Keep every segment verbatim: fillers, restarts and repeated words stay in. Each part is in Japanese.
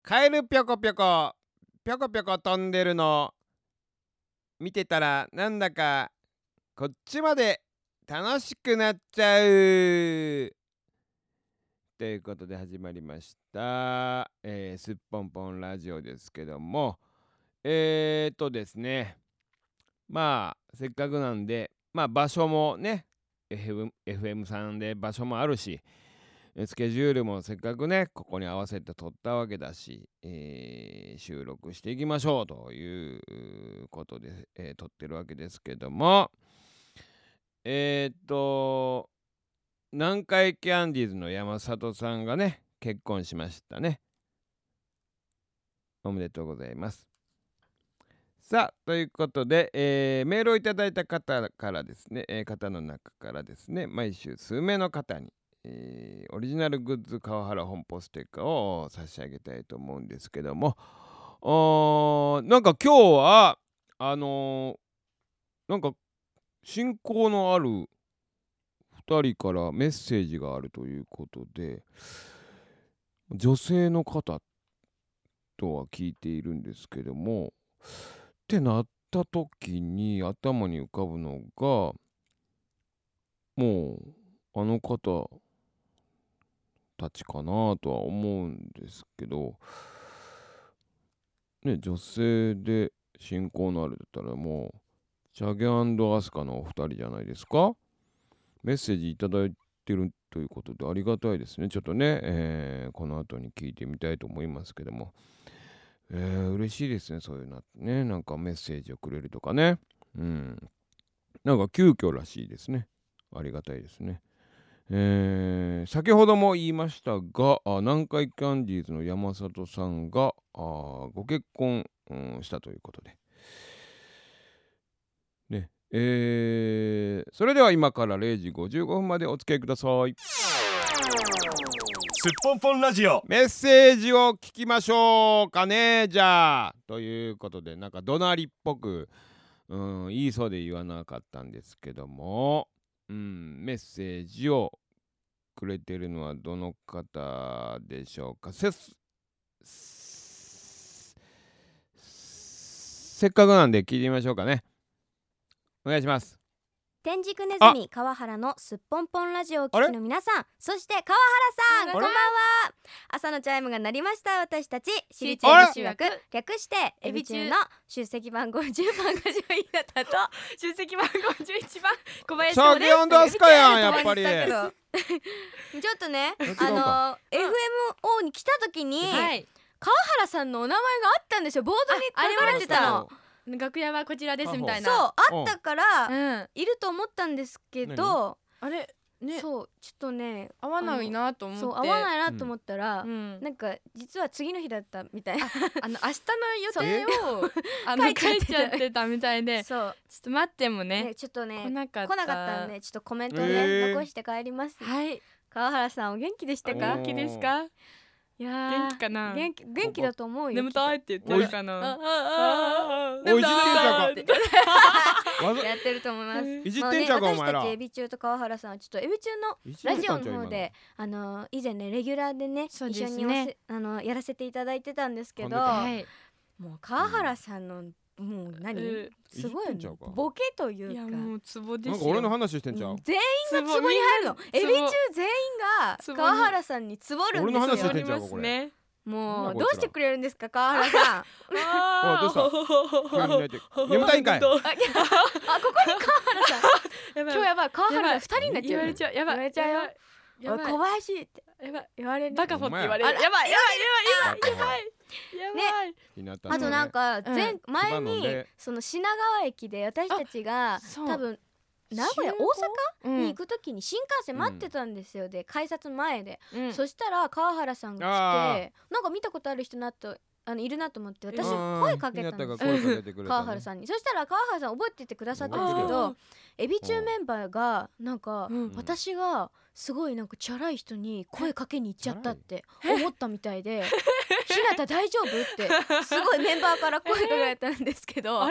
カエルぴょこぴょこぴょこぴょこ飛んでるの見てたらなんだかこっちまで楽しくなっちゃうということで始まりました、えー、すっぽんぽんラジオですけども、えーっとですねまあせっかくなんでまあ場所もね エフエム, エフエム さんで場所もあるし、スケジュールもせっかくねここに合わせて撮ったわけだし、えー、収録していきましょうということで、えー、撮ってるわけですけども、えー、っと南海キャンディーズの山里さんがね結婚しましたね。おめでとうございます。さあということで、えー、メールをいただいた方からですね、えー、方の中からですね毎週数名の方にえー、オリジナルグッズ川原本舗ステッカーを差し上げたいと思うんですけども、あなんか今日はあのー、なんか親交のあるふたりからメッセージがあるということで、女性の方とは聞いているんですけども、ってなった時に頭に浮かぶのが、もうあの方たちかなとは思うんですけどね、女性で親交のあるだったらもうチャゲ&アスカのお二人じゃないですか。メッセージいただいてるということでありがたいですね。ちょっとね、えー、この後に聞いてみたいと思いますけども、えー、嬉しいですね。そういうなね、なんかメッセージをくれるとかね、うん、なんか急遽らしいですね。ありがたいですね。えー、先ほども言いましたが、南海キャンディーズの山里さんがあご結婚、うん、したということで、ねえー、それでは今かられいじごじゅうごふんまでお付き合いください。 すっぽんぽんラジオメッセージを聞きましょうかね。じゃあということで、なんか怒鳴りっぽく、うん、言いそうで言わなかったんですけども、うん、メッセージをくれてるのはどの方でしょうか。せっせっかくなんで聞いてみましょうかね。お願いします。 天竺ネズミ川原のすっぽんぽんラジオを聞きの皆さん、そして川原さん、こんばんは。朝のチャイムが鳴りました。私たち私立恵比寿学略してエビ中の出席番号じゅうばんがじょいなたと出席番号じゅういちばん小林翔です。 チャゲ&アスカやん、やっぱり。 ちょっとね、あの エフエムオー に来た時に、はい、川原さんのお名前があったんですよ。ボードに書かれてたの。 楽屋はこちらですみたいな。 そうあったから、うん、いると思ったんですけど、 あれね、 そうちょっとね合わないなと思って、 そう合わないなと思ったら、 うん、 なんか実は次の日だったみたいな、 あの明日の予定をあの書いちゃってたみたいで、 そうちょっと待っても ね, ねちょっとね来なかった来なかったんで、ちょっとコメントをね、えー、残して帰ります。 はい、 川原さんお元気でしたか？ 元気ですか？いや元気かな。 元気元気だと思うよ。 眠たいって言ってるかな。 おいじってんちゃうかやってると思います。 いじってんちゃうか、お前ら。 私たちエビ中と川原さんはちょっとエビ中のラジオの方であの以前ねレギュラーでね一緒にねあのやらせていただいてたんですけど、もう川原さんのもう何、うん、すごいボケというか、いやもうツボですよ。 なんか俺の話してんちゃう。 全員がツボに入るの。エビ中全員が川原さんにツボるんですよ。 俺の話してんちゃうかこれ。 もうどうしてくれるんですか川原さん。 あどうした眠たいんかい。あここに川原さん今日やばい、川原さんふたりになっちゃう。 言われちゃう、やばい言われちゃうよ。やばい小林ってやばい言われる。 バカフォって言われる。やばいやばいやばいやばいね、あとなんか前、前にその品川駅で私たちが多分名古屋大阪に行くときに新幹線待ってたんですよ。で改札前で、そしたら川原さんが来て、なんか見たことある人なとあのいるなと思って私声かけたんですよ、川原さんに。そしたら川原さん覚えててくださったんですけど、エビ中メンバーがなんか私がすごいなんかチャラい人に声かけに行っちゃったって思ったみたいで、ひなた大丈夫ってすごいメンバーから声かけられたんですけど、あれ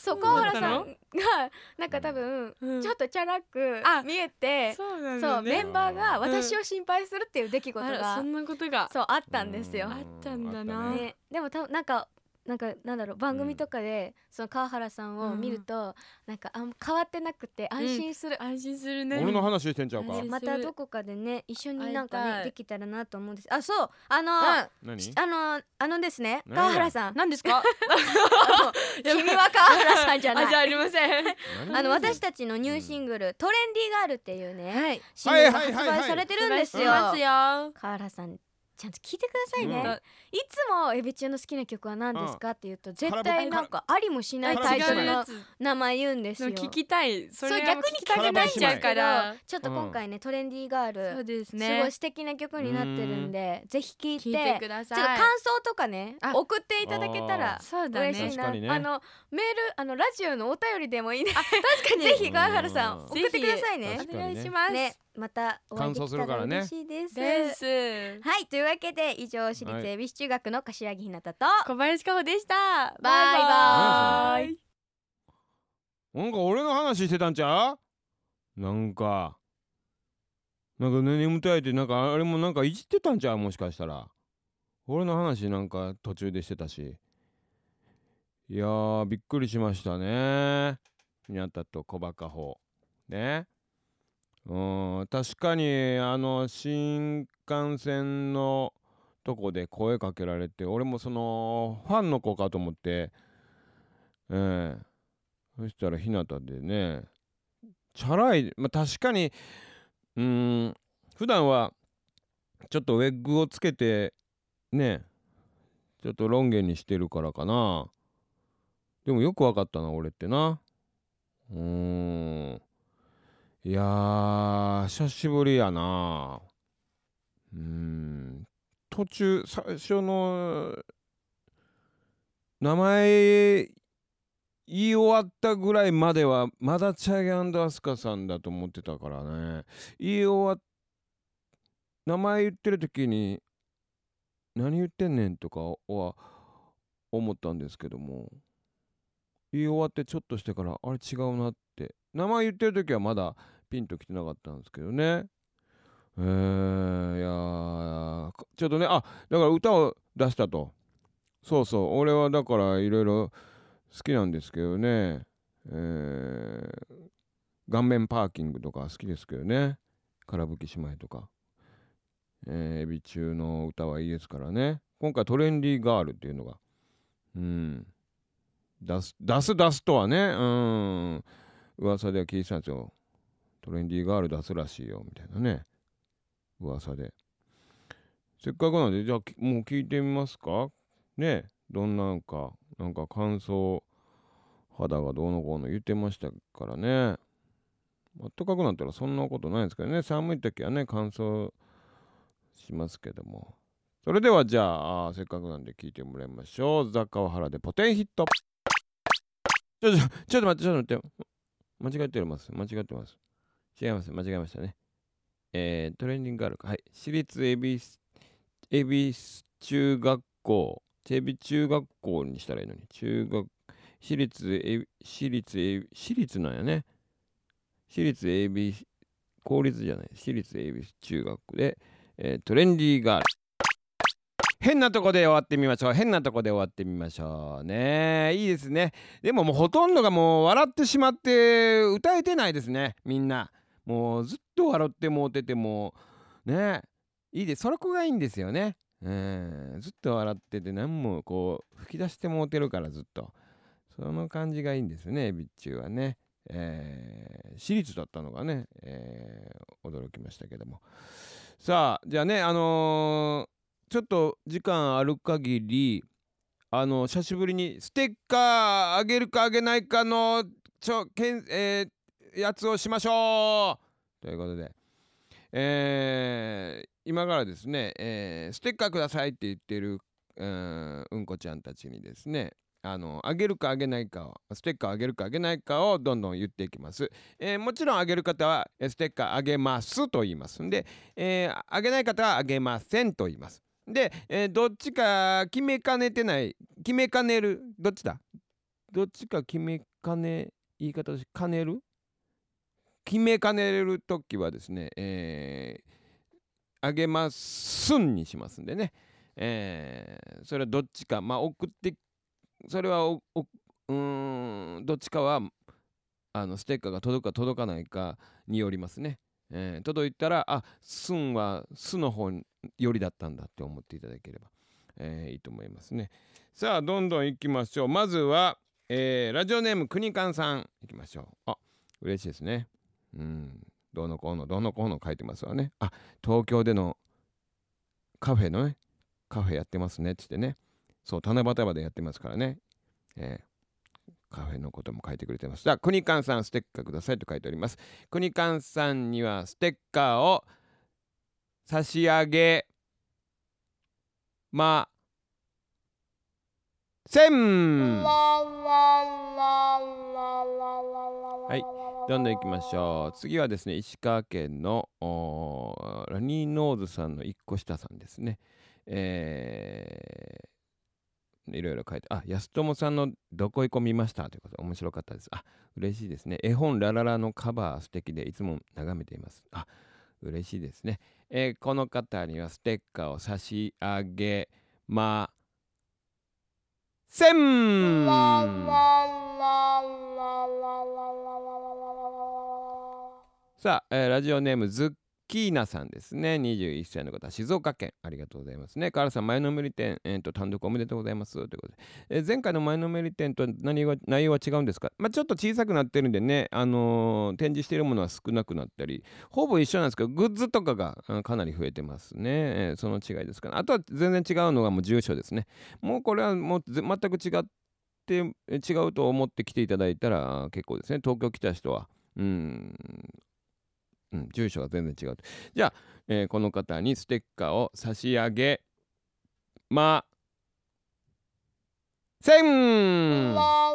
そう川原さんがなんか多分ちょっとチャラく見えて、 そうなんそうだね。 メンバーが私を心配するっていう出来事あらがそんなことがそうあったんですよ。 あったんだな。 ね、でもたなんかなんかなんだろう番組とかで、うん、その川原さんを見ると、うん、なんかあん変わってなくて安心する、 うん、安心するね。 俺の話してんちゃうか。 またどこかでね一緒になんかねできたらなと思うんです。あそうあの、うん、あのあのですね川原さん何ですか君は川原さんじゃない。 あじゃありませんあの私たちのニューシングル、うん、トレンディーガールっていうね、はい、シングルが発売されてるんですよ。川原さんちゃんと聞いてくださいね、うん、いつもエビ中の好きな曲は何ですかって言うと絶対なんかありもしないタイトルの名前言うんですよ。 聞きたいそれ逆に聞きたくないんちゃうからちょっと今回ね、 うん、 トレンディーガールそうですね、 すごい素敵な曲になってるんでぜひ聞いて、 聞いてください。 ちょっと感想とかね送っていただけたら嬉しいな。あ、ね、あのメールあのラジオのお便りでもいいね。確かにぜひ川原さん送ってくださいね。 お願いします、 ね、またお会いできたら嬉しいです。です。はい、というわけで以上私立恵比寿中学の柏木ひなたと小林香穂でした。 バイバイ。 なんか俺の話してたんちゃう？なんかなんかね眠たいってなんかあれもなんかいじってたんちゃう？もしかしたら俺の話なんか途中でしてたし、いやーびっくりしましたね。ひなたと小バカ穂ね。うん確かにあの新幹線のとこで声かけられて俺もそのファンの子かと思って、えー、そしたらひなたでねチャラい、まあ、確かにうーん普段はちょっとウェッグをつけてねちょっとロン毛にしてるからかな。でもよくわかったな俺ってな。うーんいやー久しぶりやな。うーん途中最初の名前言い終わったぐらいまではまだチャゲ&アスカさんだと思ってたからね。言い終わっ名前言ってる時に何言ってんねんとかは思ったんですけども、言い終わってちょっとしてからあれ違うなって、名前言ってる時はまだピンときてなかったんですけどね。えー、いやーちょっとねあだから歌を出したと。そうそう俺はだからいろいろ好きなんですけどね、えー、顔面パーキングとか好きですけどね。からぶき姉妹とか、えー、エビ中の歌はいいですからね。今回トレンディーガールっていうのがうん出す出す出すとはねうん噂では聞いてたんですよ。トレンディーガール出すらしいよみたいなね噂で。せっかくなんでじゃあもう聞いてみますかね。どんなんかなんか感想肌がどうのこうの言ってましたからね。あったかくなったらそんなことないですけどね。寒い時はね乾燥しますけども。それではじゃあ、あせっかくなんで聞いてもらいましょう。ザ・川原でポテンヒット。ちょっとちょっと待ってちょっと待って間違ってます間違ってます。違います間違えましたね。えー、トレンディングガールか。はい私立恵比寿恵比寿中学校恵比中学校にしたらいいのに中学私立恵私立恵私立なんやね。私立恵比公立じゃない私立恵比寿中学で、えー、トレンディーガール。変なとこで終わってみましょう。変なとこで終わってみましょうね。いいですね。でももうほとんどがもう笑ってしまって歌えてないですねみんな。もうずっと笑ってもうててもねいいです。それこがいいんですよね。うんずっと笑ってて何もこう吹き出してもうてるからずっとその感じがいいんですねビッチュはね。えー、私立だったのがね、えー、驚きましたけども。さあじゃあねあのーちょっと時間ある限りあの久しぶりにステッカーあげるかあげないかのちょけん、えー、やつをしましょうということで、えー、今からですね、えー、ステッカーくださいって言ってる、うん、うんこちゃんたちにですねあのあげるかあげないかをステッカーあげるかあげないかをどんどん言っていきます、えー、もちろんあげる方はステッカーあげますと言いますんで、えー、あげない方はあげませんと言います。で、えー、どっちか決めかねてない決めかねるどっちだどっちか決めかね言い方としてかねる決めかねるときはですね、えー、あげますんにしますんでね、えー、それはどっちか、まあ送ってそれはおおうーんどっちかはあのステッカーが届くか届かないかによりますね、えー、届いたらあすんはすの方よりだったんだって思っていただければ、えー、いいと思いますね。さあどんどんいきましょう。まずは、えー、ラジオネームくにかんさんいきましょう。あ嬉しいですね。うんどうのこうのどうのこうの書いてますわね。あ東京でのカフェのねカフェやってますねっつってね。そう七夕までやってますからね、えー、カフェのことも書いてくれてます。じゃあくにかんさんステッカーくださいと書いております。くにかんさんにはステッカーを差し上げません。はいどんどんいきましょう。次はですね石川県のラニーノーズさんのいっこ下さんですね。えー、いろいろ書いてあ安友さんのどこいこ見ましたということで面白かったです。あ嬉しいですね。絵本ラララのカバー素敵でいつも眺めています。あ嬉しいですね、えー、この方にはステッカーを差し上げません。さあ、えー、ラジオネームズッキーナさんですね。にじゅういっさいの方、静岡県ありがとうございますね。カールさん前のめり店、えー、と単独おめでとうございますということで、えー、前回の前のめり店と何が内容は違うんですか。まあ、ちょっと小さくなってるんでね、あのー、展示しているものは少なくなったりほぼ一緒なんですけどグッズとかがかなり増えてますね、えー、その違いですかね。あとは全然違うのがもう住所ですね。もうこれはもう全く違って違うと思って来ていただいたら結構ですね。東京来た人はうんうん、住所が全然違う。じゃあ、えー、この方にステッカーを差し上げません。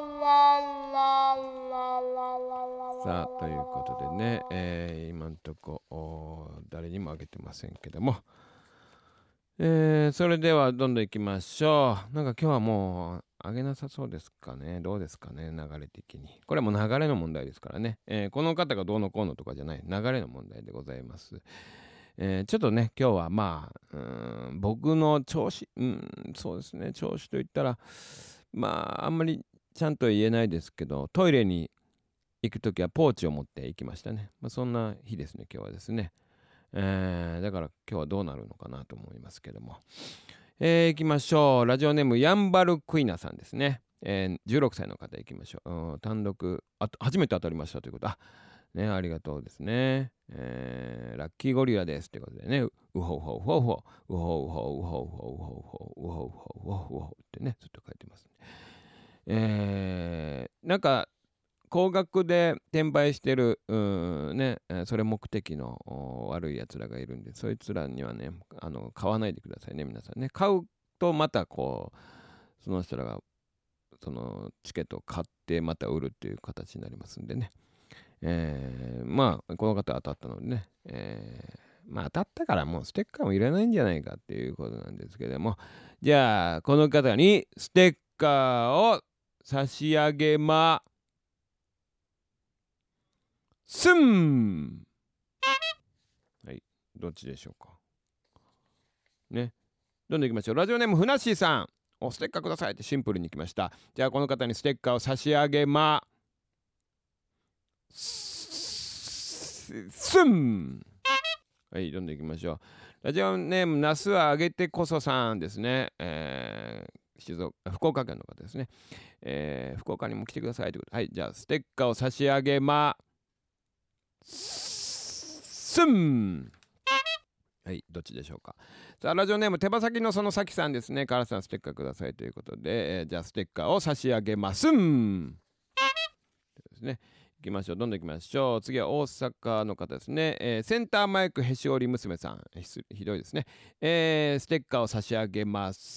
さあということでね、えー、今んとこ誰にもあげてませんけども、えー、それではどんどんいきましょう。なんか今日はもうあげなさそうですかね。どうですかね流れ的に。これはもう流れの問題ですからね、えー、この方がどうのこうのとかじゃない流れの問題でございます。えー、ちょっとね今日はまあうーん僕の調子うんそうですね調子といったらまああんまりちゃんと言えないですけどトイレに行くときはポーチを持って行きましたね。まあ、そんな日ですね今日はですね。えー、だから今日はどうなるのかなと思いますけども、えー、行きましょう。ラジオネームヤンバルクイナさんですね、えー、じゅうろくさいの方行きましょう。うん単独あ初めて当たりましたということあねありがとうですね、えー、ラッキーゴリラですということでねうほうほうほうほううほうほうほうほうほうほうほうほうほうほうほうってねずっと書いてます、ね、えー、なんか高額で転売してるうんねそれ目的の悪いやつらがいるんでそいつらにはねあの買わないでくださいね皆さんね。買うとまたこうその人らがそのチケットを買ってまた売るっていう形になりますんでね、えー、まあこの方当たったのでね、えー、まあ当たったからもうステッカーもいらないんじゃないかっていうことなんですけども、じゃあこの方にステッカーを差し上げますん。はい、どっちでしょうかね。どんどんいきましょう。ラジオネームふなっしーさん、おステッカーくださいってシンプルに来ました。じゃあこの方にステッカーを差し上げますん。はい、どんどんいきましょう。ラジオネームなすはあげてこそさんですね、えー、静岡福岡県の方ですね、えー、福岡にも来てくださいということで、はい、じゃあステッカーを差し上げますん。はい、どっちでしょうか。さあラジオネーム手羽先のそのさきさんですね。カラさんステッカーくださいということで、えー、じゃあステッカーを差し上げますんですね。いきましょう。どんどんいきましょう。次は大阪の方ですね、えー、センターマイクへし折り娘さん ひ, ひどいですね、えー、ステッカーを差し上げ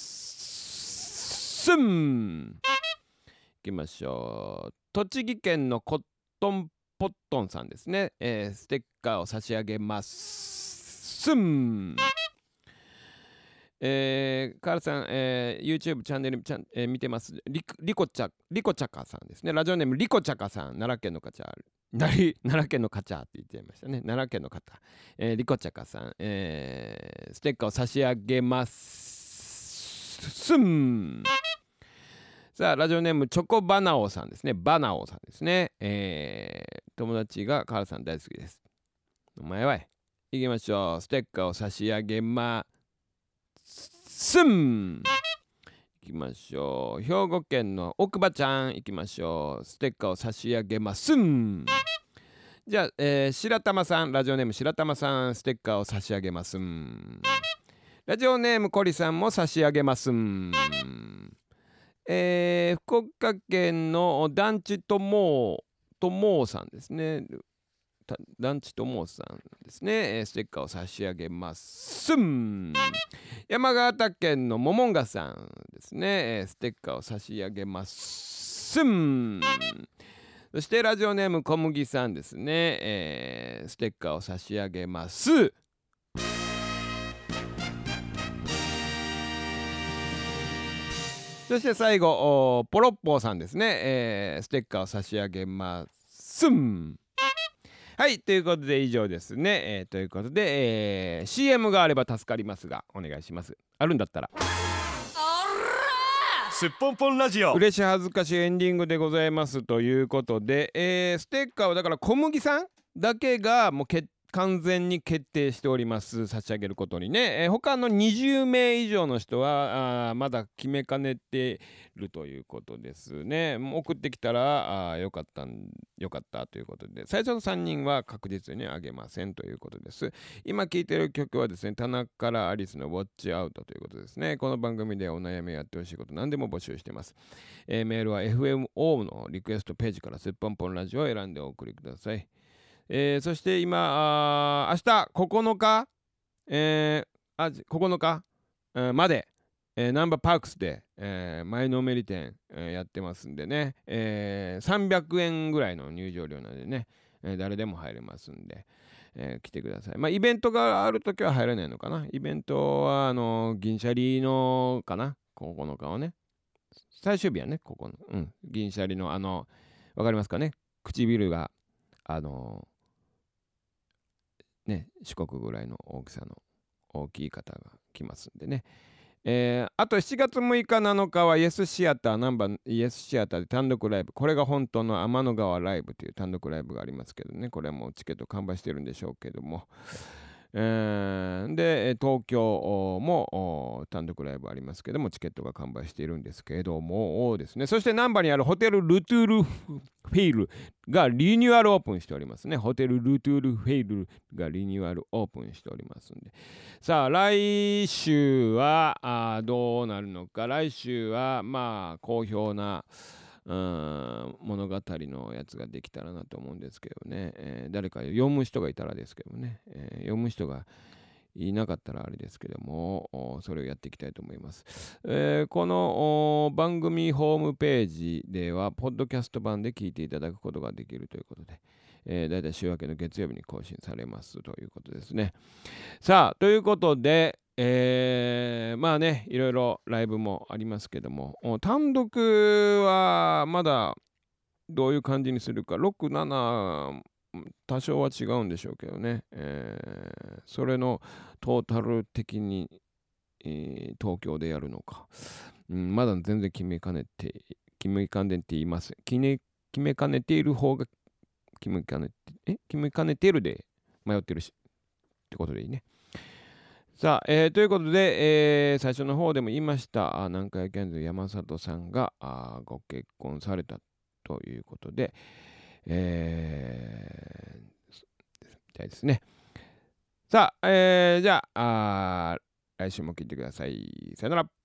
ますん。いきましょう。栃木県のコットンポットンさんですね、えー、ステッカーを差し上げますん。 えー、カールさん、えー、YouTube チャンネルチャン、えー、見てます。リリコチャリコチャカさんですね。ラジオネームリコチャカさん、奈良県の方、奈良県の方って言っちゃいましたね。奈良県の方、えー、リコチャカさん、えー、ステッカーを差し上げますすん。さあ、ラジオネームチョコバナオさんですね。バナオさんですね。えー、友達がカールさん大好きです。お前はい行きましょう。ステッカーを差し上げますん。行きましょう。兵庫県の奥歯ちゃん行きましょう。ステッカーを差し上げますん。じゃあ、えー、白玉さん、ラジオネーム白玉さん、ステッカーを差し上げますん。ラジオネームコリさんも差し上げますん。えー、福岡県の団地ともともさんですね。団地ともさんですね、えー、ステッカーを差し上げますん。山形県のももんがさんですね、えー、ステッカーを差し上げますん。そしてラジオネーム小麦さんですね、えー、ステッカーを差し上げます。そして最後ポロッポーさんですね、えー、ステッカーを差し上げますん。はい、ということで以上ですね、えー、ということで、えー、シーエム があれば助かりますがお願いします。あるんだったらすっぽんぽんラジオ、 嬉し恥ずかしいエンディングでございますということで、えー、ステッカーはだから小麦さんだけがもう決完全に決定しております。差し上げることにね、えー、他のにじゅうめい以上の人はあまだ決めかねてるということですね。もう送ってきたらあよかったんよかったということで、最初のさんにんは確実にあげませんということです。今聴いてる曲はですね、田中からアリスの Watch Out ということですね。この番組でお悩みやってほしいこと何でも募集しています。えー、メールは エフエムオー のリクエストページからすっぽんぽんラジオを選んでお送りください。えー、そして今あ明日ここのか、えー、あここのか、えー、まで、えー、ナンバーパークスで、えー、前のめり店、えー、やってますんでね、えー、さんびゃくえんぐらいの入場料なんでね、えー、誰でも入れますんで、えー、来てください。まあイベントがあるときは入れないのかな。イベントはあの銀シャリのかな、ここのかはね、最終日はね、ここの、うん、銀シャリのあのわかりますかね、唇があのね、四国ぐらいの大きさの大きい方が来ますんでね、えー、あとしちがつむいかなのかはイエスシアターナンバーイエスシアターで単独ライブ、これが本当の天の川ライブという単独ライブがありますけどね、これはもうチケット完売してるんでしょうけども、えー、で東京も単独ライブありますけどもチケットが完売しているんですけどもですね、そして難波にあるホテルルトゥールフェイルがリニューアルオープンしておりますね。ホテルルトゥールフェイルがリニューアルオープンしておりますんで、さあ来週はあどうなるのか。来週はまあ好評なうん物語のやつができたらなと思うんですけどね、えー、誰か読む人がいたらですけどね、えー、読む人がいなかったらあれですけどもそれをやっていきたいと思います。えー、この番組ホームページではポッドキャスト版で聞いていただくことができるということで、えー、だいたい週明けの月曜日に更新されますということですね。さあということでえー、まあねいろいろライブもありますけども、単独はまだどういう感じにするか、ろく、なな多少は違うんでしょうけどね、えー、それのトータル的に、えー、東京でやるのか、うん、まだ全然決めかねて決めかねています。決め、決めかねている方が決めかねてえ決めかねているで迷ってるしってことでいいね。さあ、えー、ということで、えー、最初の方でも言いましたあ南海キャンドル山里さんがあご結婚されたということで、えー、みたいですね。さあ、えー、じゃあ、あ来週も聞いてください。さよなら。